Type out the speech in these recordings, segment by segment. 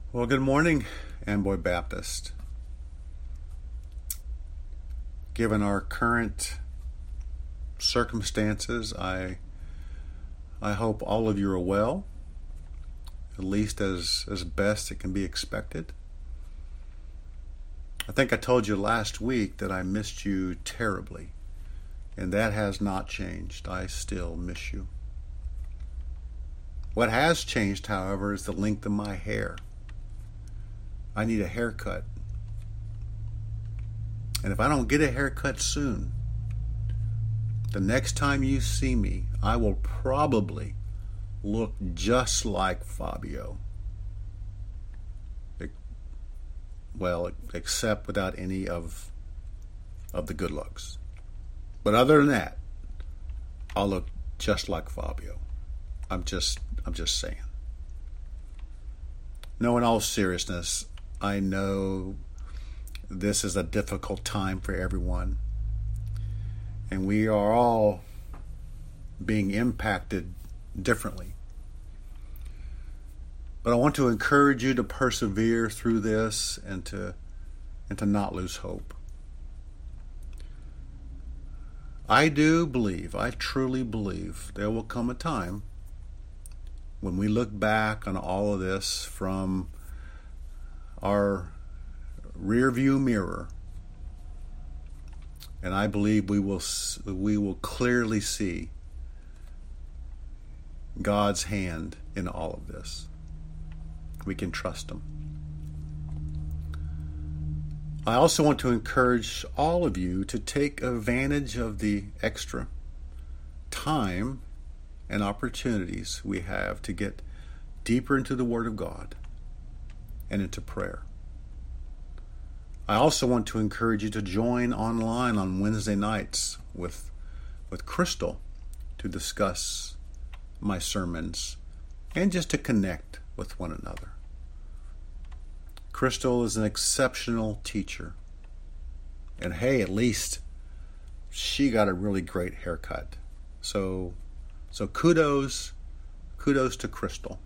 Well, good morning, Amboy Baptist. Given our current circumstances, I hope all of you are well, at least as best it can be expected. I think I told you last week that I missed you terribly, and that has not changed. I still miss you. What has changed, however, is the length of my hair. I need a haircut. And if I don't get a haircut soon, the next time you see me, I will probably look just like Fabio. Well, except without any of the good looks. But other than that, I'll look just like Fabio. I'm just saying. No, in all seriousness, I know this is a difficult time for everyone, and we are all being impacted differently. But I want to encourage you to persevere through this and to not lose hope. I truly believe there will come a time when we look back on all of this from our rear view mirror, and I believe we will clearly see God's hand in all of this. We can trust Him. I also want to encourage all of you to take advantage of the extra time and opportunities we have to get deeper into the Word of God and into prayer. I also want to encourage you to join online on Wednesday nights with Crystal to discuss my sermons and just to connect with one another. Crystal is an exceptional teacher. And hey, at least she got a really great haircut. So kudos to Crystal.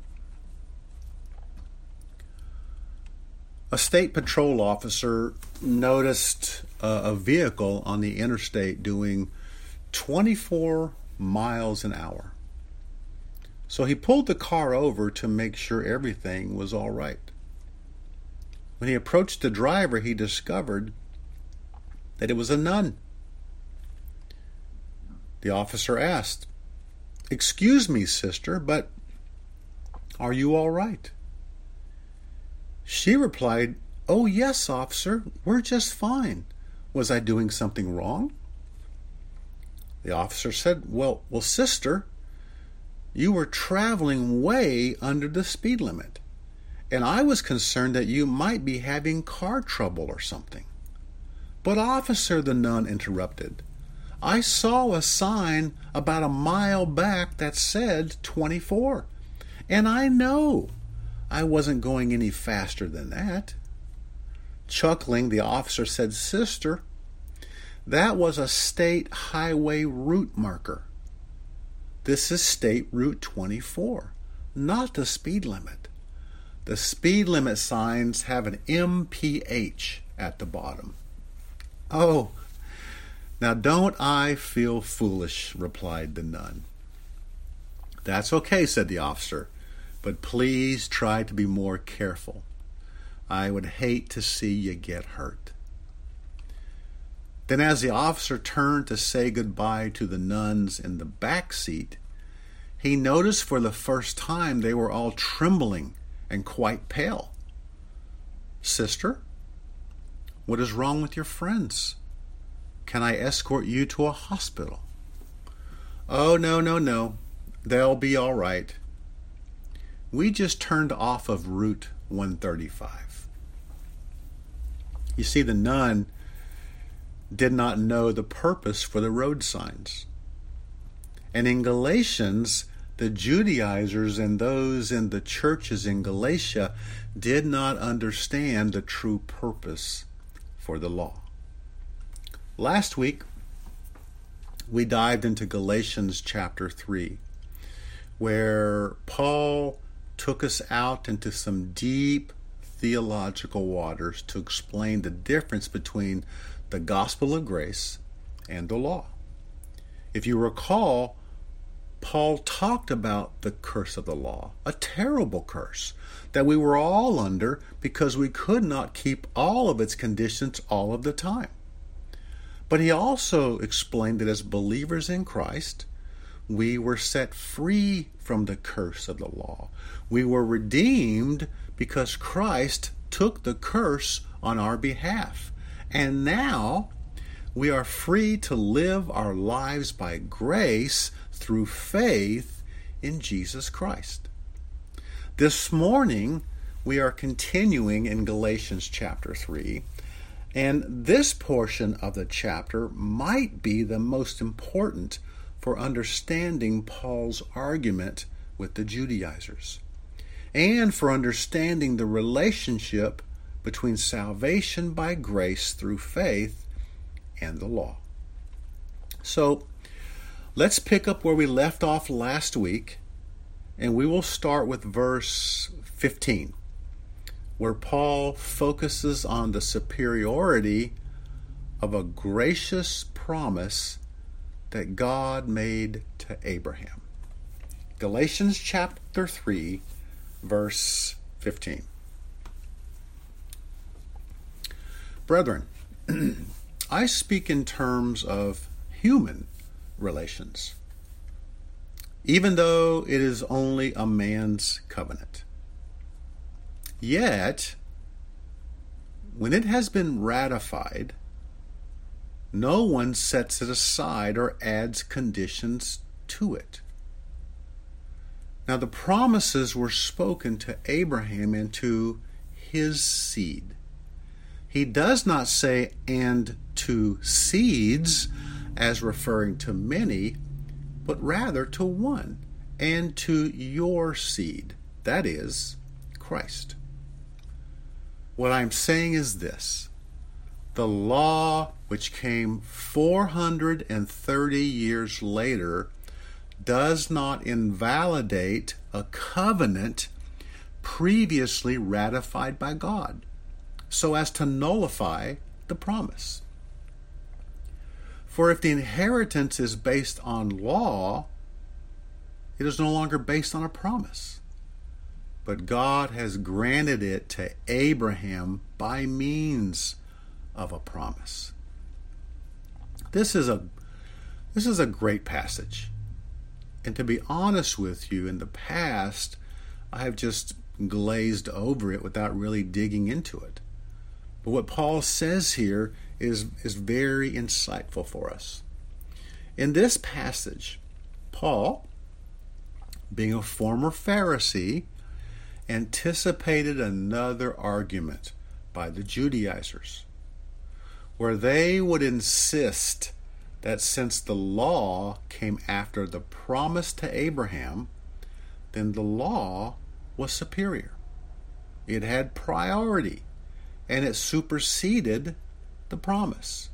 A state patrol officer noticed a vehicle on the interstate doing 24 miles an hour. So he pulled the car over to make sure everything was all right. When he approached the driver, he discovered that it was a nun. The officer asked, "Excuse me, sister, but are you all right?" She replied, "Oh, yes, officer, we're just fine. Was I doing something wrong?" The officer said, Well, sister, you were traveling way under the speed limit, and I was concerned that you might be having car trouble or something." "But officer," the nun interrupted, "I saw a sign about a mile back that said 24, and I know I wasn't going any faster than that." Chuckling, the officer said, "Sister, that was a state highway route marker. This is State Route 24, not the speed limit. The speed limit signs have an MPH at the bottom." "Oh, now don't I feel foolish," replied the nun. "That's okay," said the officer, "but please try to be more careful. I would hate to see you get hurt." Then as the officer turned to say goodbye to the nuns in the back seat, he noticed for the first time they were all trembling and quite pale. "Sister, what is wrong with your friends? Can I escort you to a hospital?" "Oh, no. They'll be all right. We just turned off of Route 135. You see, the nun did not know the purpose for the road signs. And in Galatians, the Judaizers and those in the churches in Galatia did not understand the true purpose for the law. Last week, we dived into Galatians chapter 3, where Paul took us out into some deep theological waters to explain the difference between the gospel of grace and the law. If you recall, Paul talked about the curse of the law, a terrible curse that we were all under because we could not keep all of its conditions all of the time. But he also explained that as believers in Christ, we were set free from the curse of the law. We were redeemed because Christ took the curse on our behalf. And now we are free to live our lives by grace through faith in Jesus Christ. This morning, we are continuing in Galatians chapter 3, and this portion of the chapter might be the most important for understanding Paul's argument with the Judaizers, and for understanding the relationship between salvation by grace through faith and the law. So, let's pick up where we left off last week, and we will start with verse 15, where Paul focuses on the superiority of a gracious promise that God made to Abraham. Galatians chapter 3, verse 15. Brethren, I speak in terms of human relations, even though it is only a man's covenant. Yet, when it has been ratified, no one sets it aside or adds conditions to it. Now, the promises were spoken to Abraham and to his seed. He does not say, and to seeds, as referring to many, but rather to one, and to your seed, that is, Christ. What I'm saying is this: the law, which came 430 years later, does not invalidate a covenant previously ratified by God, so as to nullify the promise. For if the inheritance is based on law, it is no longer based on a promise. But God has granted it to Abraham by means of a promise. This is a great passage. And to be honest with you, in the past, I have just glazed over it without really digging into it. But what Paul says here is very insightful for us. In this passage, Paul, being a former Pharisee, anticipated another argument by the Judaizers, where they would insist that since the law came after the promise to Abraham, then the law was superior. It had priority, and it superseded the promise.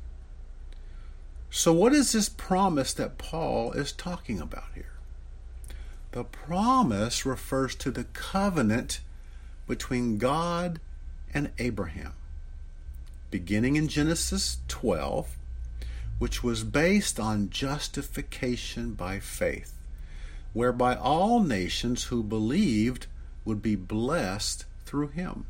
So what is this promise that Paul is talking about here? The promise refers to the covenant between God and Abraham, beginning in Genesis 12, which was based on justification by faith, whereby all nations who believed would be blessed through him.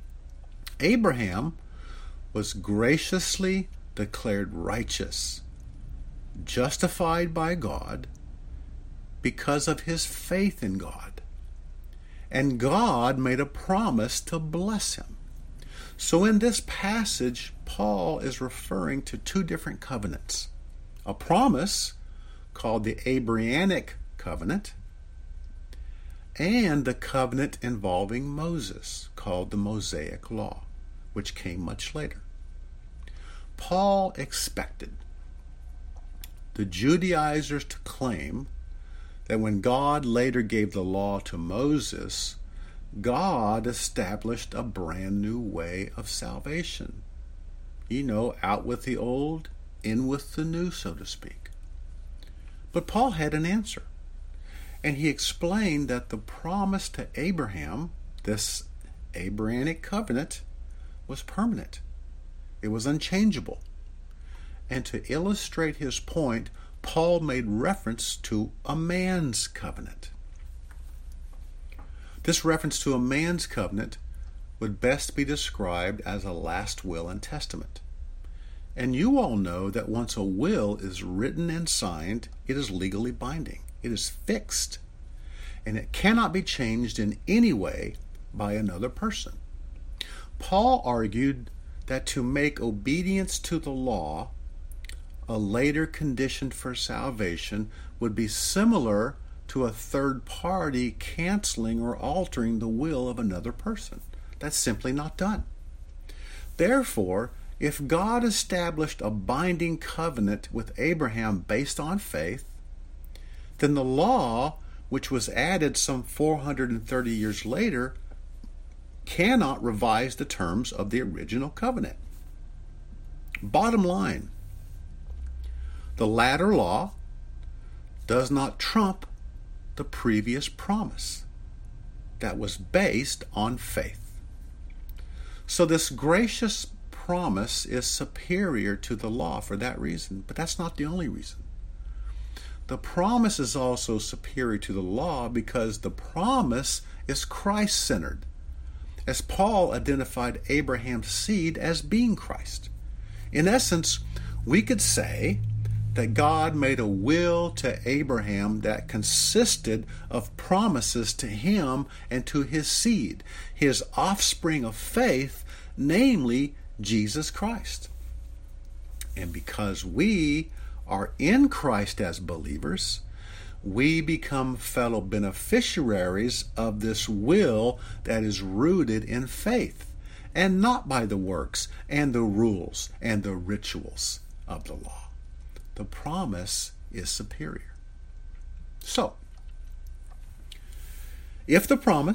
Abraham was graciously declared righteous, justified by God because of his faith in God. And God made a promise to bless him. So in this passage, Paul is referring to two different covenants. A promise called the Abrahamic covenant, and the covenant involving Moses called the Mosaic law, which came much later. Paul expected the Judaizers to claim that when God later gave the law to Moses, God established a brand new way of salvation. Out with the old, in with the new, so to speak. But Paul had an answer. And he explained that the promise to Abraham, this Abrahamic covenant, was permanent. It was unchangeable. And to illustrate his point, Paul made reference to a man's covenant. This reference to a man's covenant would best be described as a last will and testament. And you all know that once a will is written and signed, it is legally binding. It is fixed. And it cannot be changed in any way by another person. Paul argued that to make obedience to the law a later condition for salvation would be similar to a third party canceling or altering the will of another person. That's simply not done. Therefore, if God established a binding covenant with Abraham based on faith, then the law, which was added some 430 years later, cannot revise the terms of the original covenant. Bottom line, the latter law does not trump the previous promise that was based on faith. So this gracious promise is superior to the law for that reason, but that's not the only reason. The promise is also superior to the law because the promise is Christ-centered, as Paul identified Abraham's seed as being Christ. In essence, we could say that God made a will to Abraham that consisted of promises to him and to his seed, his offspring of faith, namely Jesus Christ. And because we are in Christ as believers, we become fellow beneficiaries of this will that is rooted in faith, and not by the works and the rules and the rituals of the law. The promise is superior. So, if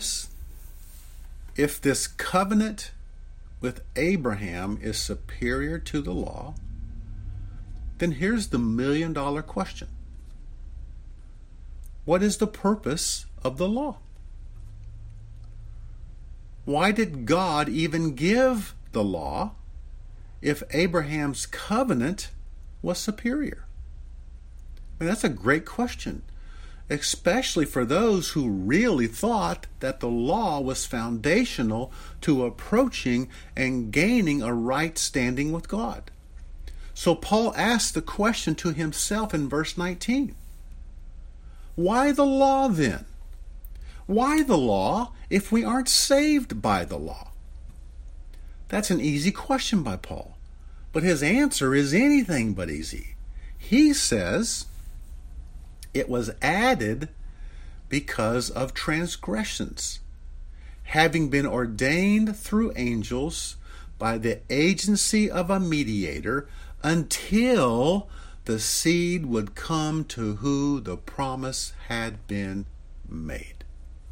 this covenant with Abraham is superior to the law, then here's the million-dollar question. What is the purpose of the law? Why did God even give the law if Abraham's covenant was superior? I mean, that's a great question, especially for those who really thought that the law was foundational to approaching and gaining a right standing with God. So Paul asked the question to himself in verse 19. Why the law then? Why the law if we aren't saved by the law? That's an easy question by Paul, but his answer is anything but easy. He says it was added because of transgressions, having been ordained through angels by the agency of a mediator until the seed would come to who the promise had been made.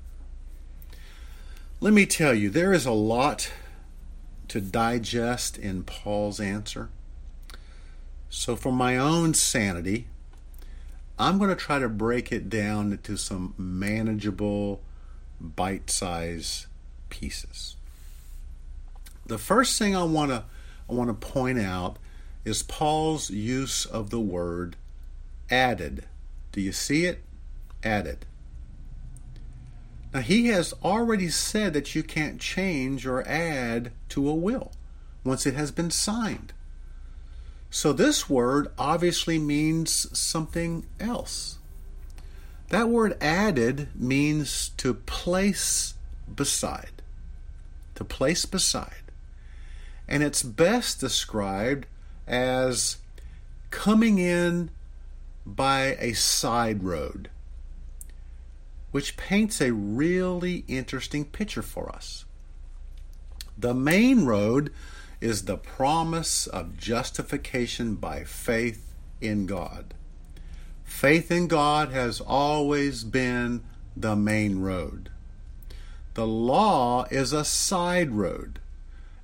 Let me tell you, there is a lot to digest in Paul's answer. So for my own sanity, I'm going to try to break it down into some manageable, bite-sized pieces. The first thing I want to point out is Paul's use of the word added. Do you see it? Added. Now, he has already said that you can't change or add to a will once it has been signed. So this word obviously means something else. That word added means to place beside. To place beside. And it's best described as coming in by a side road, which paints a really interesting picture for us. The main road is the promise of justification by faith in God. Faith in God has always been the main road. The law is a side road,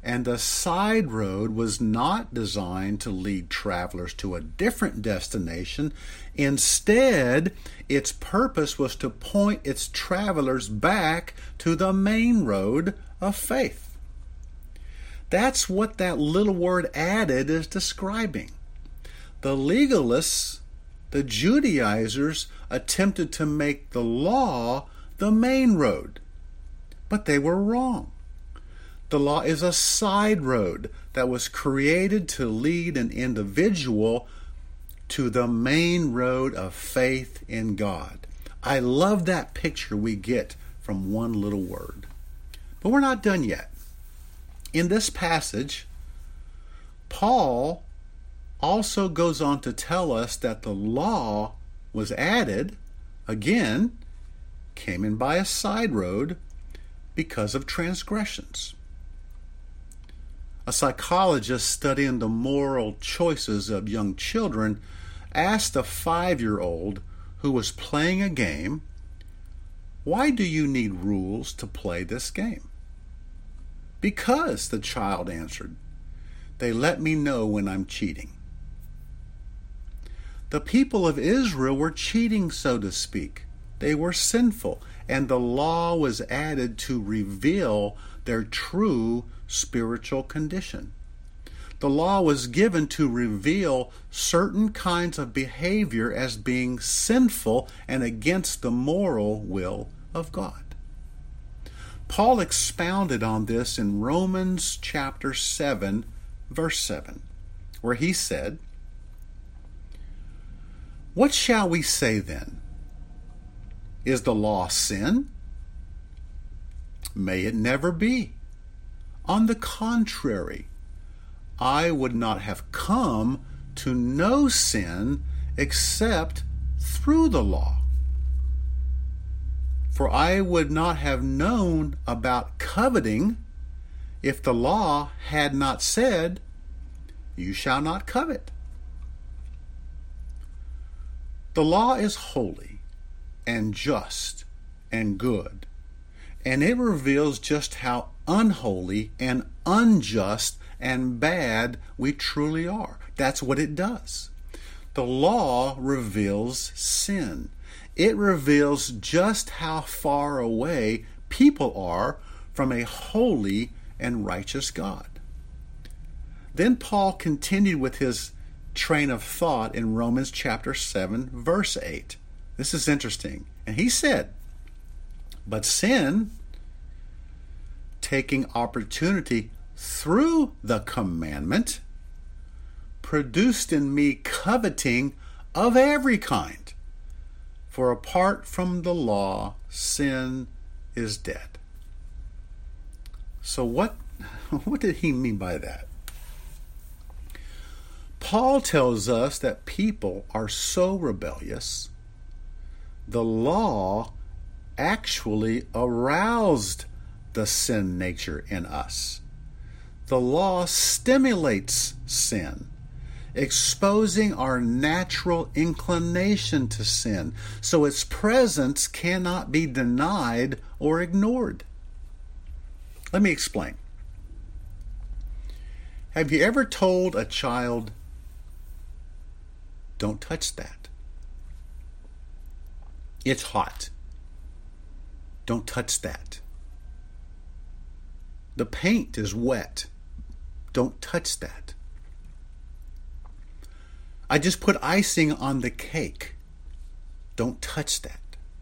and the side road was not designed to lead travelers to a different destination. Instead, its purpose was to point its travelers back to the main road of faith. That's what that little word added is describing. The legalists, the Judaizers, attempted to make the law the main road, but they were wrong. The law is a side road that was created to lead an individual to the main road of faith in God. I love that picture we get from one little word. But we're not done yet. In this passage, Paul also goes on to tell us that the law was added, again, came in by a side road because of transgressions. A psychologist studying the moral choices of young children asked a 5-year-old who was playing a game, "Why do you need rules to play this game?" "Because," the child answered, "they let me know when I'm cheating." The people of Israel were cheating, so to speak. They were sinful, and the law was added to reveal their true spiritual condition. The law was given to reveal certain kinds of behavior as being sinful and against the moral will of God. Paul expounded on this in Romans chapter 7, verse 7, where he said, "What shall we say then? Is the law sin? May it never be. On the contrary, I would not have come to know sin except through the law. For I would not have known about coveting if the law had not said, 'You shall not covet.'" The law is holy and just and good, and it reveals just how unholy and unjust and bad we truly are. That's what it does. The law reveals sin. It reveals just how far away people are from a holy and righteous God. Then Paul continued with his train of thought in Romans chapter 7, verse 8. This is interesting. And he said, "But sin, taking opportunity through the commandment, produced in me coveting of every kind. For apart from the law, sin is dead." So what did he mean by that? Paul tells us that people are so rebellious, the law actually aroused the sin nature in us. The law stimulates sin, exposing our natural inclination to sin, so its presence cannot be denied or ignored. Let me explain. Have you ever told a child, "Don't touch that. It's hot. Don't touch that. The paint is wet. Don't touch that. I just put icing on the cake. Don't touch that"?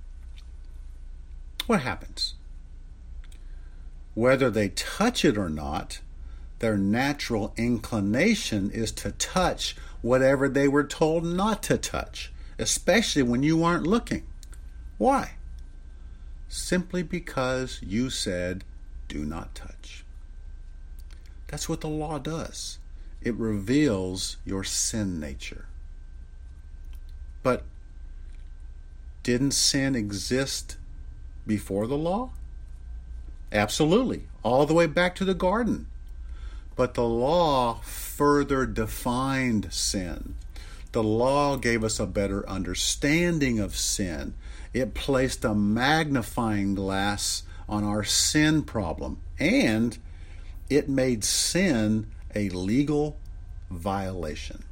What happens? Whether they touch it or not, their natural inclination is to touch whatever they were told not to touch, especially when you aren't looking. Why? Simply because you said, "Do not touch." That's what the law does. It reveals your sin nature. But didn't sin exist before the law? Absolutely, all the way back to the garden. But the law further defined sin. The law gave us a better understanding of sin. It placed a magnifying glass on our sin problem, and it made sin a legal violation.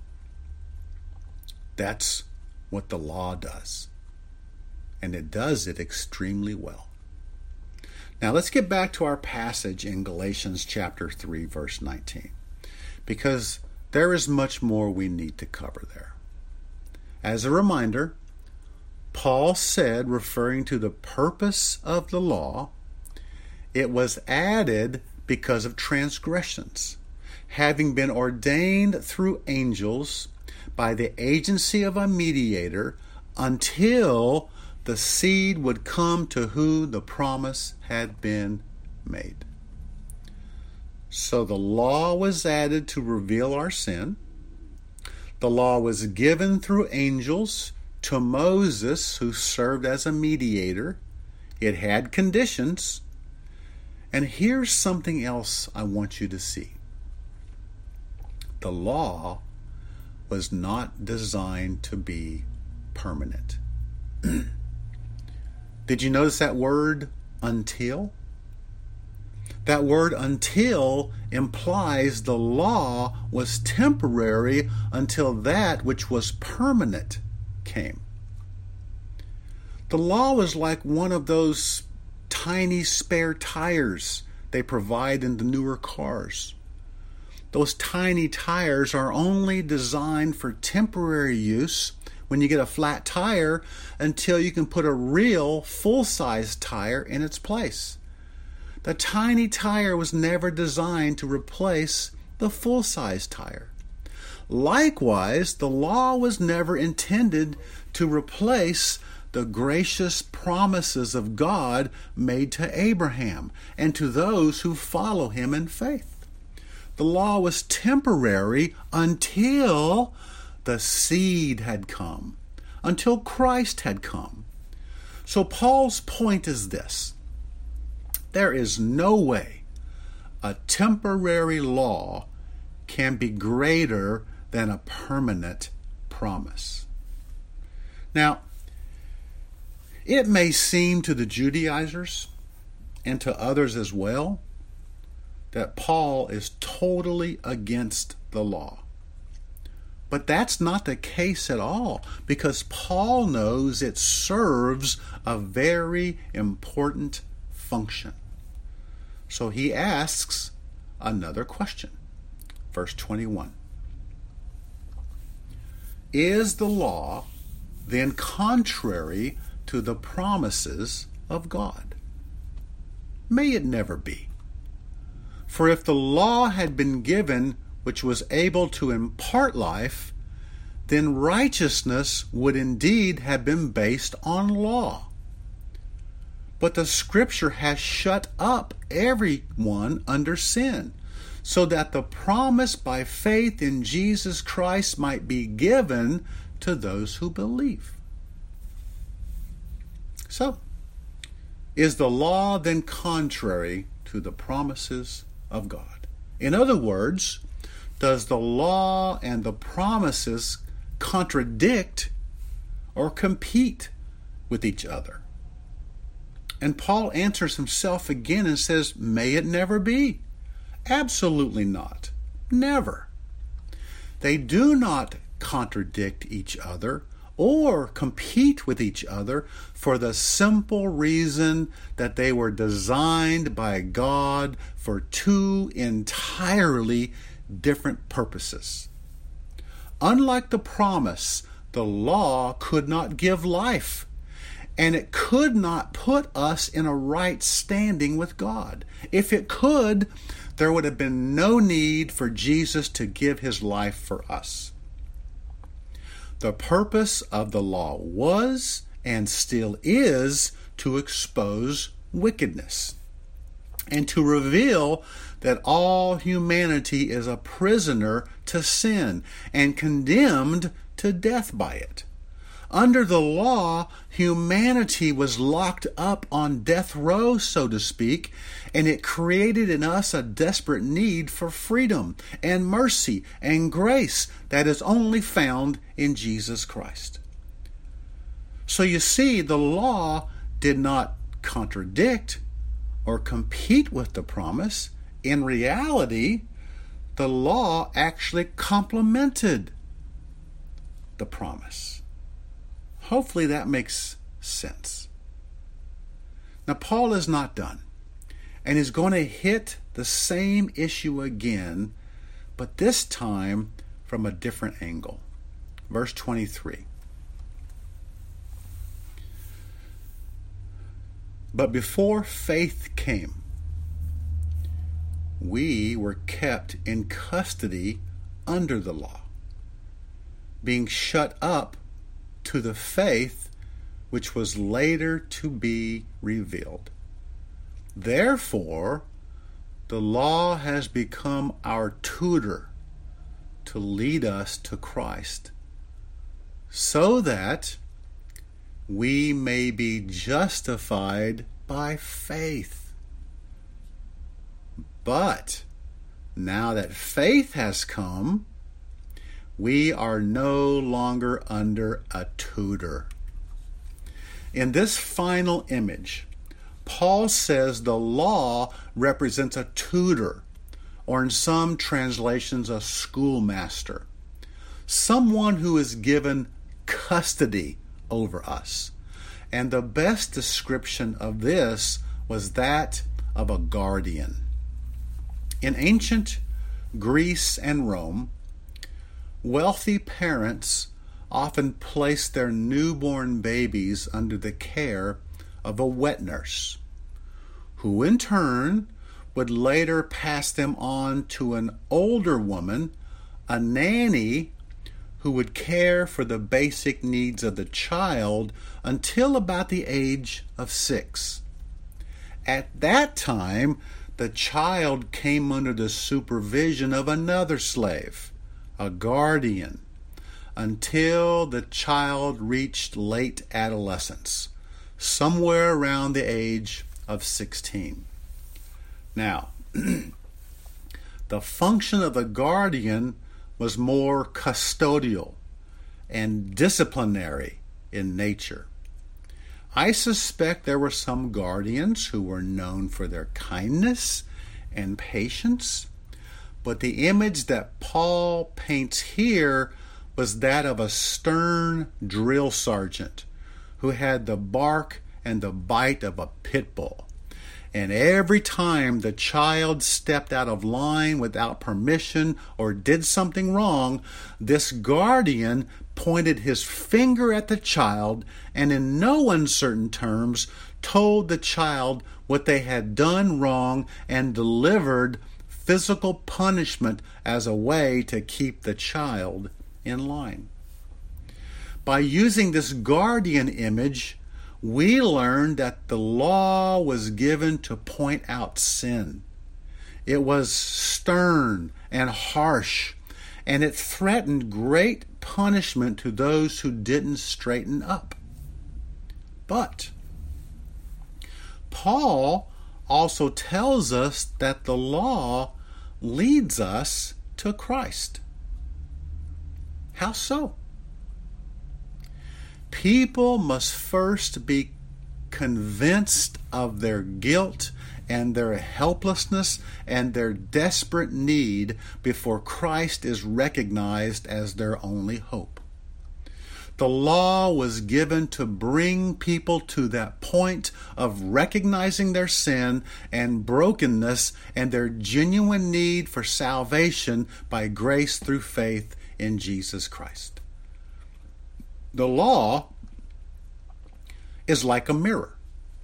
That's what the law does. And it does it extremely well. Now let's get back to our passage in Galatians chapter 3, verse 19, because there is much more we need to cover there. As a reminder, Paul said, referring to the purpose of the law, it was added because of transgressions, having been ordained through angels by the agency of a mediator until the seed would come to whom the promise had been made. So the law was added to reveal our sin. The law was given through angels to Moses, who served as a mediator. It had conditions. And here's something else I want you to see. The law was not designed to be permanent. Did you notice that word, until? That word until implies the law was temporary until that which was permanent came. The law was like one of those tiny spare tires they provide in the newer cars. Those tiny tires are only designed for temporary use when you get a flat tire until you can put a real full-size tire in its place. The tiny tire was never designed to replace the full-size tire. Likewise, the law was never intended to replace the gracious promises of God made to Abraham and to those who follow him in faith. The law was temporary until the seed had come, until Christ had come. So Paul's point is this: there is no way a temporary law can be greater than a permanent promise. Now, it may seem to the Judaizers and to others as well that Paul is totally against the law. But that's not the case at all, because Paul knows it serves a very important function. So he asks another question. Verse 21. Is the law then contrary to the promises of God? May it never be. For if the law had been given which was able to impart life, then righteousness would indeed have been based on law. But the Scripture has shut up everyone under sin, so that the promise by faith in Jesus Christ might be given to those who believe. So, is the law then contrary to the promises of God? In other words, does the law and the promises contradict or compete with each other? And Paul answers himself again and says, may it never be. Absolutely not. Never. They do not contradict each other or compete with each other for the simple reason that they were designed by God for two entirely different purposes. Unlike the promise, the law could not give life, and it could not put us in a right standing with God. If it could, there would have been no need for Jesus to give his life for us. The purpose of the law was, and still is, to expose wickedness and to reveal that all humanity is a prisoner to sin and condemned to death by it. Under the law, humanity was locked up on death row, so to speak, and it created in us a desperate need for freedom and mercy and grace that is only found in Jesus Christ. So you see, the law did not contradict or compete with the promise. in reality, the law actually complemented the promise. Hopefully that makes sense. Now, Paul is not done, and he's going to hit the same issue again, but this time from a different angle. Verse 23. But before faith came, we were kept in custody under the law, being shut up to the faith which was later to be revealed. Therefore, the law has become our tutor to lead us to Christ, so that we may be justified by faith. But now that faith has come, we are no longer under a tutor. In this final image, Paul says the law represents a tutor, or in some translations, a schoolmaster, someone who is given custody over us. And the best description of this was that of a guardian. In ancient Greece and Rome, wealthy parents often placed their newborn babies under the care of a wet nurse, who in turn would later pass them on to an older woman, a nanny, who would care for the basic needs of the child until about the age of 6. At that time, the child came under the supervision of another slave, a guardian, until the child reached late adolescence, somewhere around the age of 16. Now, the function of the guardian was more custodial and disciplinary in nature. I suspect there were some guardians who were known for their kindness and patience, but the image that Paul paints here was that of a stern drill sergeant who had the bark and the bite of a pit bull. And every time the child stepped out of line without permission or did something wrong, this guardian pointed his finger at the child and in no uncertain terms told the child what they had done wrong and delivered physical punishment as a way to keep the child in line. By using this guardian image, we learned that the law was given to point out sin. It was stern and harsh, and it threatened great punishment to those who didn't straighten up. But Paul also tells us that the law leads us to Christ. How so? People must first be convinced of their guilt and their helplessness and their desperate need before Christ is recognized as their only hope. The law was given to bring people to that point of recognizing their sin and brokenness and their genuine need for salvation by grace through faith in Jesus Christ. The law is like a mirror.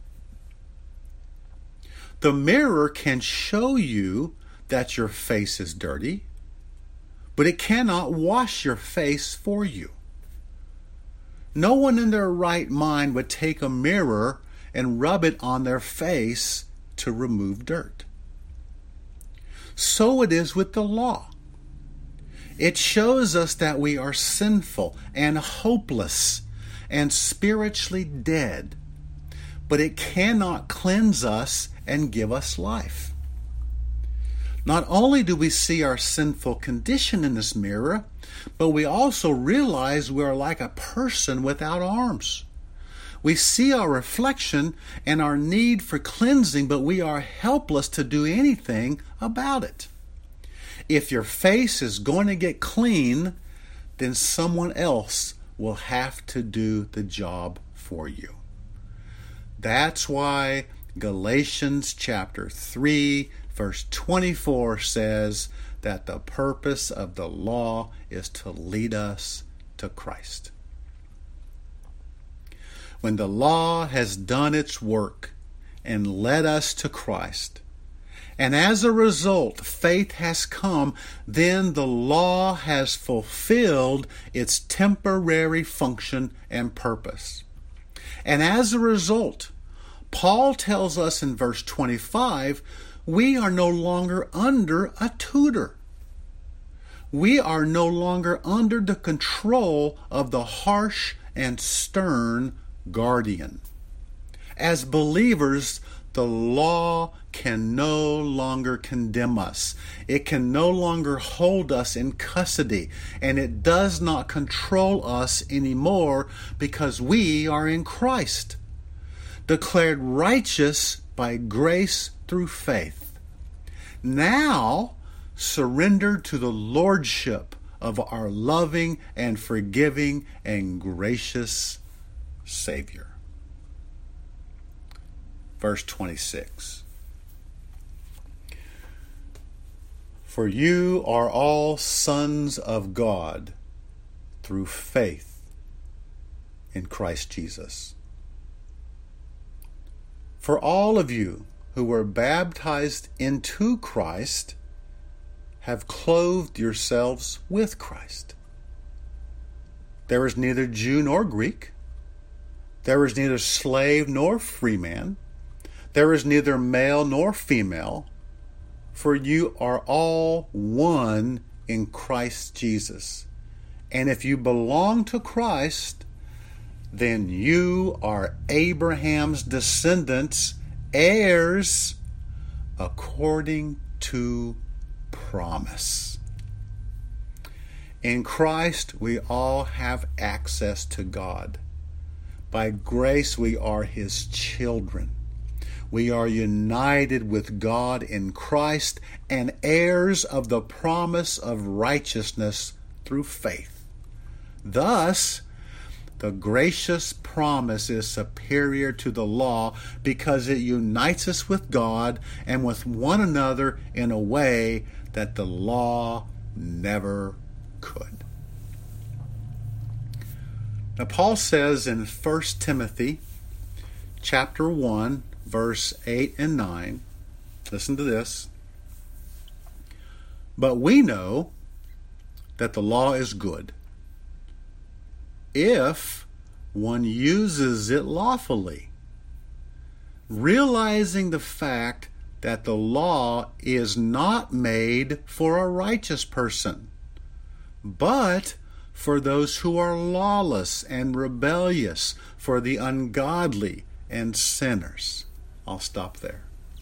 The mirror can show you that your face is dirty, but it cannot wash your face for you. No one in their right mind would take a mirror and rub it on their face to remove dirt. So it is with the law. It shows us that we are sinful and hopeless and spiritually dead, but it cannot cleanse us and give us life. Not only do we see our sinful condition in this mirror, but we also realize we are like a person without arms. We see our reflection and our need for cleansing, but we are helpless to do anything about it. If your face is going to get clean, then someone else will have to do the job for you. That's why Galatians chapter 3, verse 24 says that the purpose of the law is to lead us to Christ. When the law has done its work and led us to Christ, and as a result faith has come, then the law has fulfilled its temporary function and purpose. And as a result, Paul tells us in verse 25, we are no longer under a tutor. We are no longer under the control of the harsh and stern guardian. As believers, the law can no longer condemn us. It can no longer hold us in custody, and it does not control us anymore because we are in Christ, declared righteous by grace through faith. Now, surrendered to the lordship of our loving and forgiving and gracious Savior. Verse 26. For you are all sons of God through faith in Christ Jesus. For all of you who were baptized into Christ have clothed yourselves with Christ. There is neither Jew nor Greek. There is neither slave nor free man. There is neither male nor female. For you are all one in Christ Jesus. And if you belong to Christ, then you are Abraham's descendants, heirs according to promise. In Christ, we all have access to God. By grace, we are His children. We are united with God in Christ and heirs of the promise of righteousness through faith. Thus, the gracious promise is superior to the law because it unites us with God and with one another in a way that the law never could. Now, Paul says in 1 Timothy chapter 1, verse 8 and 9, listen to this. But we know that the law is good if one uses it lawfully, realizing the fact that the law is not made for a righteous person, but for those who are lawless and rebellious, for the ungodly and sinners. I'll stop there.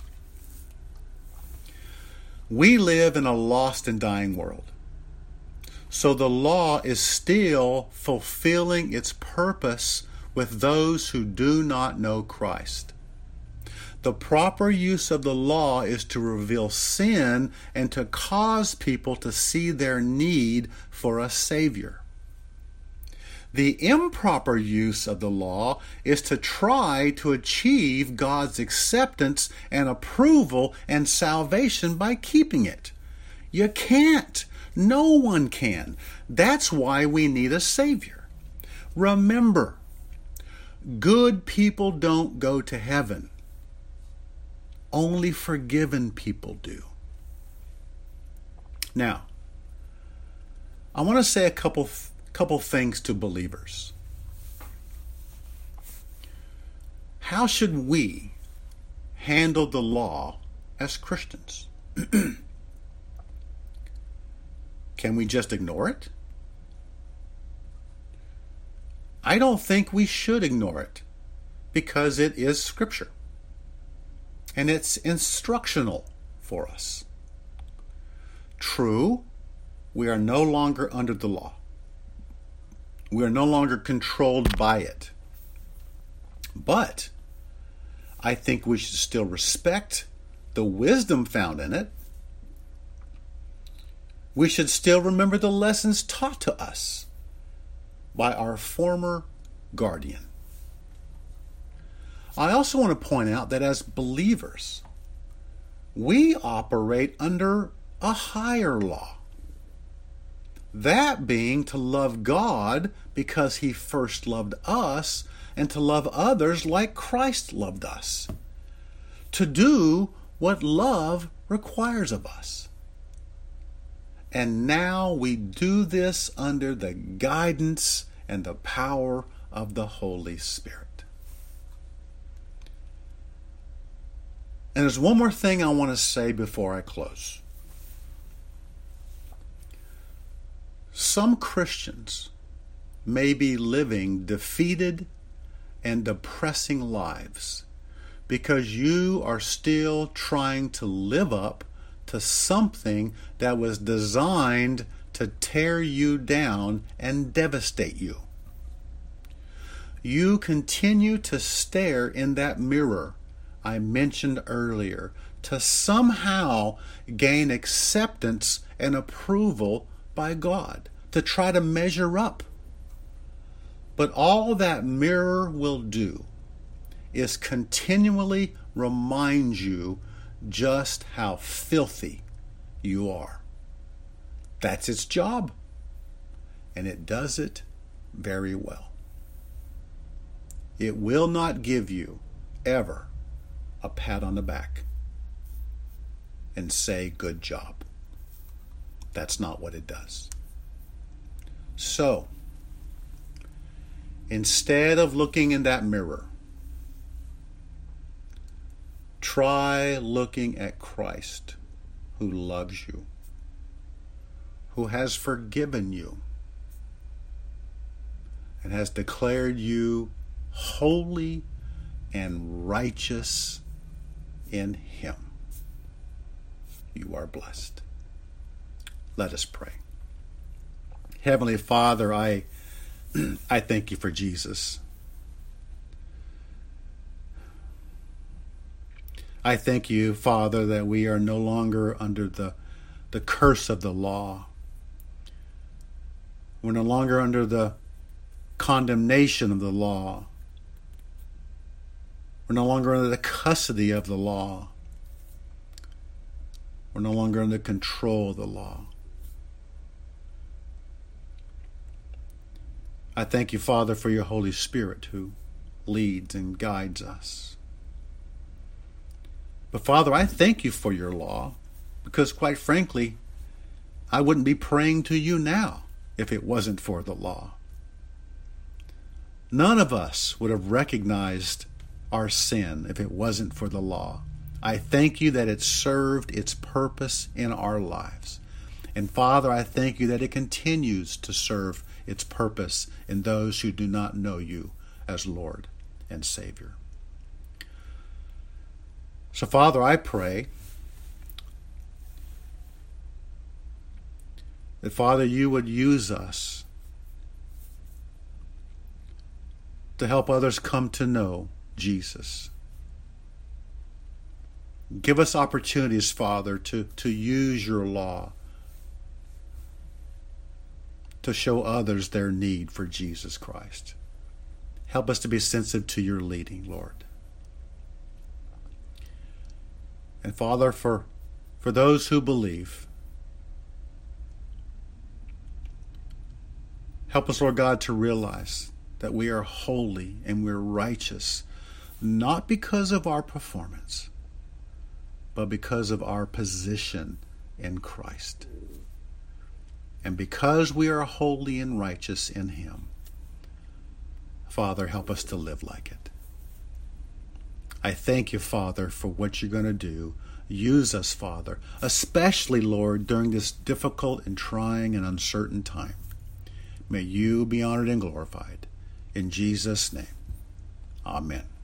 We live in a lost and dying world. So the law is still fulfilling its purpose with those who do not know Christ. The proper use of the law is to reveal sin and to cause people to see their need for a Savior. The improper use of the law is to try to achieve God's acceptance and approval and salvation by keeping it. You can't. No one can. That's why we need a Savior. Remember, good people don't go to heaven. Only forgiven people do. Now, I want to say a couple things to believers. How should we handle the law as Christians? Can we just ignore it? I don't think we should ignore it because it is Scripture and it's instructional for us. True, we are no longer under the law. We are no longer controlled by it. But I think we should still respect the wisdom found in it. We should still remember the lessons taught to us by our former guardian. I also want to point out that as believers, we operate under a higher law. That being to love God because He first loved us, and to love others like Christ loved us. To do what love requires of us. And now we do this under the guidance and the power of the Holy Spirit. And there's one more thing I want to say before I close. Some Christians may be living defeated and depressing lives because you are still trying to live up to something that was designed to tear you down and devastate you. You continue to stare in that mirror I mentioned earlier to somehow gain acceptance and approval by God, to try to measure up. But all that mirror will do is continually remind you just how filthy you are. That's its job, and it does it very well. It will not give you ever a pat on the back and say, good job. That's not what it does. So, instead of looking in that mirror, try looking at Christ, who loves you, who has forgiven you, and has declared you holy and righteous in Him. You are blessed. Let us pray. Heavenly Father, I thank you for Jesus. I thank you, Father, that we are no longer under the curse of the law. We're no longer under the condemnation of the law. We're no longer under the custody of the law. We're no longer under control of the law. I thank you, Father, for your Holy Spirit who leads and guides us. But Father, I thank you for your law because, quite frankly, I wouldn't be praying to you now if it wasn't for the law. None of us would have recognized our sin if it wasn't for the law. I thank you that it served its purpose in our lives. And Father, I thank you that it continues to serve its purpose in those who do not know you as Lord and Savior. So Father, I pray that, Father, you would use us to help others come to know Jesus. Give us opportunities, Father, to use your law to show others their need for Jesus Christ. Help us to be sensitive to your leading, Lord. And Father, for those who believe, help us, Lord God, to realize that we are holy and we're righteous, not because of our performance, but because of our position in Christ. And because we are holy and righteous in Him, Father, help us to live like it. I thank you, Father, for what you're going to do. Use us, Father, especially, Lord, during this difficult and trying and uncertain time. May you be honored and glorified. In Jesus' name, amen.